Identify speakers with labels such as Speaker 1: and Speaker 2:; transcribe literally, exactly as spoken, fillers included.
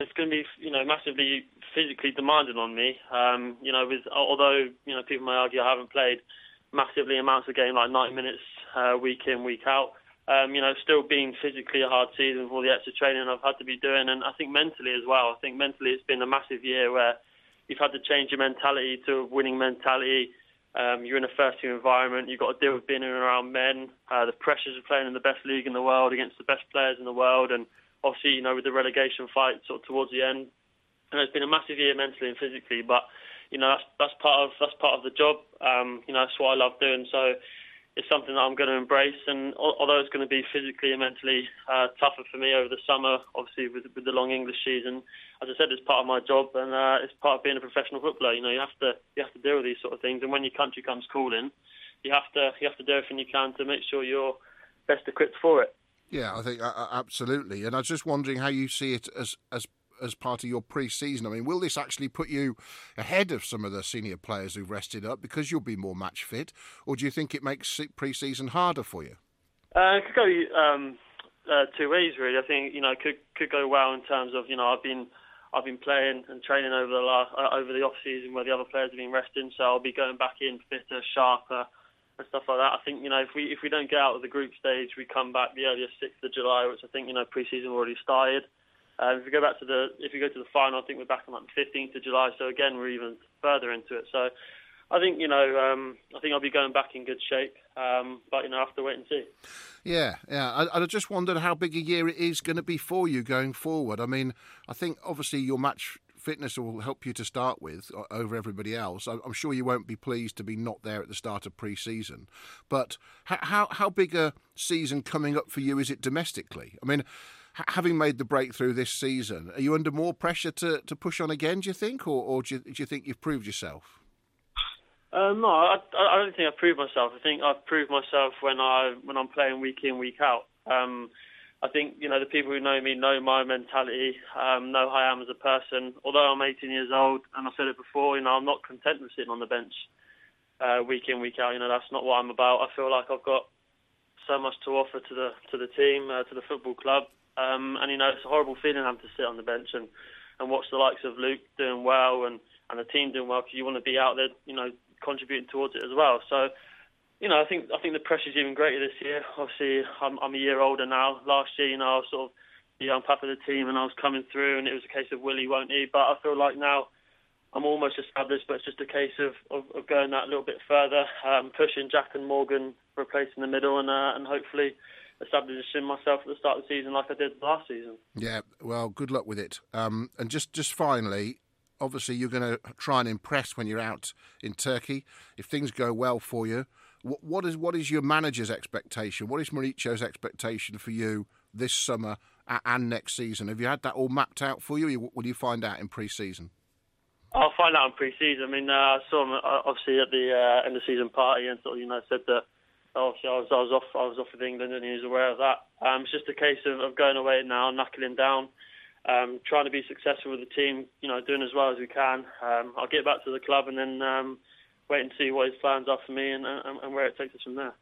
Speaker 1: it's going to be, you know, massively physically demanding on me. Um, you know, with although you know people may argue I haven't played massively amounts of game like ninety minutes uh, week in week out. Um, you know, still being physically a hard season with all the extra training I've had to be doing, and I think mentally as well. I think mentally it's been a massive year where you've had to change your mentality to a winning mentality. Um, you're in a first-team environment. You've got to deal with being in and around men, uh, the pressures of playing in the best league in the world against the best players in the world, and obviously, you know, with the relegation fight sort of towards the end. And it's been a massive year mentally and physically, but you know that's that's part of that's part of the job. Um, you know, that's what I love doing. So it's something that I'm going to embrace. And although it's going to be physically and mentally uh, tougher for me over the summer, obviously with, with the long English season, as I said, it's part of my job and uh, it's part of being a professional footballer. You know, you have to you have to deal with these sort of things. And when your country comes calling, you have to you have to do everything you can to make sure you're best equipped for it.
Speaker 2: Yeah, I think uh, absolutely. And I was just wondering how you see it as as as part of your pre-season. I mean, will this actually put you ahead of some of the senior players who've rested up because you'll be more match fit, or do you think it makes pre-season harder for you?
Speaker 1: Uh, it could go um, uh, two ways, really. I think you know it could could go well in terms of you know I've been I've been playing and training over the last, uh, over the off season where the other players have been resting, so I'll be going back in fitter, sharper, and stuff like that. I think you know if we if we don't get out of the group stage, we come back the earliest sixth of July, which I think you know pre-season already started. Uh, if we go back to the if we go to the final, I think we're back on like the fifteenth of July. So again, we're even further into it. So I think you know um, I think I'll be going back in good shape. Um, but you know, I have to wait and see.
Speaker 2: Yeah, yeah. I, I just wondered how big a year it is going to be for you going forward. I mean, I think obviously your match fitness will help you to start with over everybody else. I'm sure you won't be pleased to be not there at the start of pre-season. But how how big a season coming up for you is it domestically? I mean, having made the breakthrough this season, are you under more pressure to, to push on again, do you think? Or, or do, you, do you think you've proved yourself?
Speaker 1: Um, no, I, I don't think I've proved myself. I think I've proved myself when, I, when I'm playing week in, week out. Um, I think, you know, the people who know me know my mentality, um, know how I am as a person. Although I'm eighteen years old, and I've said it before, you know, I'm not content with sitting on the bench uh, week in, week out. You know, that's not what I'm about. I feel like I've got so much to offer to the to the team, uh, to the football club. Um, and, you know, it's a horrible feeling having to sit on the bench and, and watch the likes of Luke doing well and, and the team doing well because you want to be out there, you know, contributing towards it as well. So, you know, I think I think the pressure's even greater this year. Obviously, I'm, I'm a year older now. Last year, you know, I was sort of the young pap of the team and I was coming through and it was a case of will he, won't he? But I feel like now I'm almost established, but it's just a case of, of, of going that a little bit further, um, pushing Jack and Morgan for a place in the middle and uh, and hopefully establishing myself at the start of the season like I did last season.
Speaker 2: Yeah, well, good luck with it. Um, and just, just finally, obviously you're going to try and impress when you're out in Turkey. If things go well for you, what, what is what is your manager's expectation? What is Mauricio's expectation for you this summer and next season? Have you had that all mapped out for you, or will you find out in pre-season?
Speaker 1: I'll find out in pre-season. I mean, uh, I saw him uh, obviously at the uh, end of season party and sort of, you know, said that obviously I was, I was off I was off with England and he was aware of that. Um, it's just a case of, of going away now, knuckling down, um, trying to be successful with the team, you know, doing as well as we can. Um, I'll get back to the club and then um, wait and see what his plans are for me and, and, and where it takes us from there.